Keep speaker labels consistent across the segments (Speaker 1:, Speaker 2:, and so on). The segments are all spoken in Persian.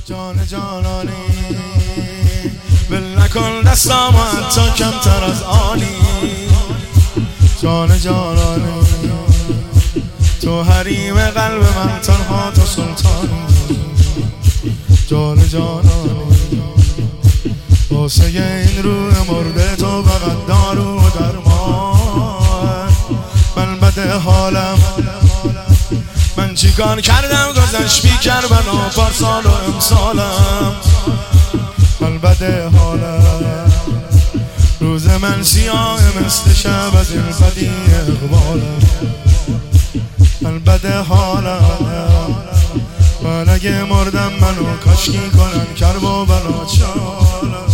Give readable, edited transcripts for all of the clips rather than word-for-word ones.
Speaker 1: جان جانانی ول نکن دستم حتی کمتر از آنی. جان جانانی تو حریم قلب من، تنها تو سلطانی. جان جانانی واسه این روح مرده تو فقط دارو و درمان. من بده حالم، من چی کار کردم گذشت بی کربلا پارسال و امسالم. من بده حالم، روز من سیاه مثل شب از این بدی اقبالم. من بده حالم، من اگه مردم منو کاشکی کنن کرب و بلا چالم.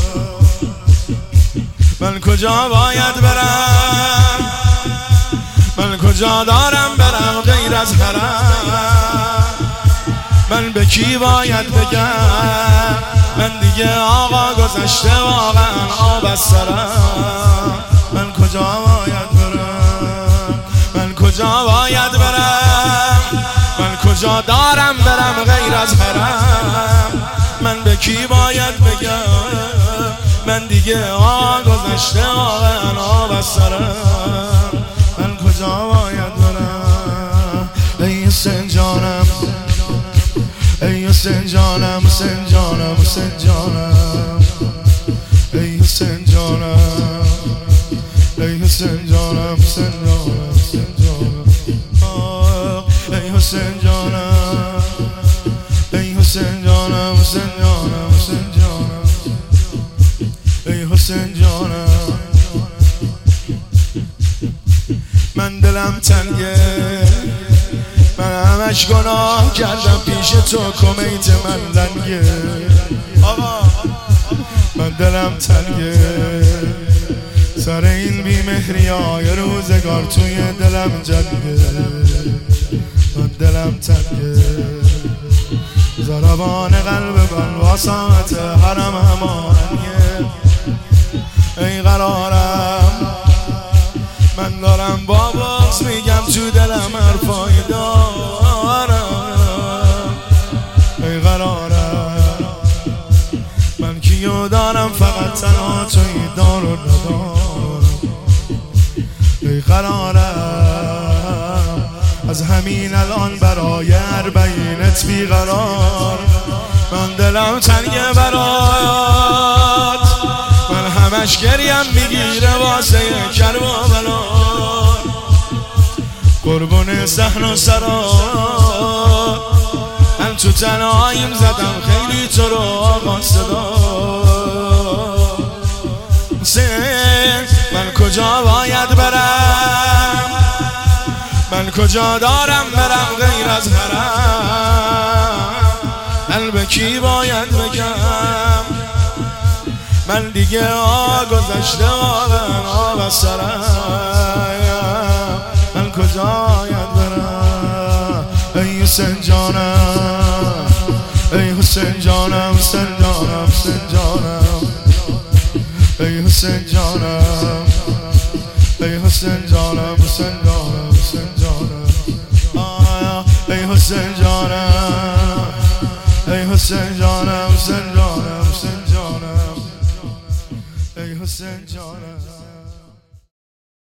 Speaker 1: من کجا باید برم، من کجا دارم برم غیر از حرم. من به کی باید بگم، من دیگه آقا گذشته واقعا آب از سرم. من کجا باید برم، من کجا باید برم، من کجا دارم برم غیر از حرم. من به کی باید بگم، من دیگه آقا گذشته واقعا آب از سرم. من کجا باید برم ای حسین جانم، ای حسین جانم، حسین جانم، حسین جانم، ای حسین جانم، ای حسین جانم، حسین جانم، حسین جانم، ای حسین جانم، ای حسین جانم، حسین جانم، حسین جانم، ای حسین جانم. من دلم تنگه، من همش گناه کردم پیش تو، کمیت من لنگه. من دلم تنگه سر این بیمهری های روزگار توی دلم جنگه. من دلم تنگه ضربان قلب من واسط حرم همانیه. ای قرارم من دارم با بغض میگم تو دلم حرفای دارم. ای قرارم من کیو دارم فقط تنها توی دار و ندارم. ای قرارم از همین الان برای اربعینت بیقرار. من دلم تنگه برات، من همش گریم میگیره واسه کرب و بلا. قربون صحن و سرا من تو تنهاییم زدم خیلی تو رو آقا صدا. من کجا باید برم، من کجا دارم برم غیر از حرم. من به کی باید بگم، من دیگه گذشته آب از سرم. من کجا باید برم ای حسین جانم، ای حسین جانم، حسین جانم، حسین جانم، ای حسین جانم، ای حسین جانم، حسین جانم، حسین جانم، ای حسین جانم، ای حسین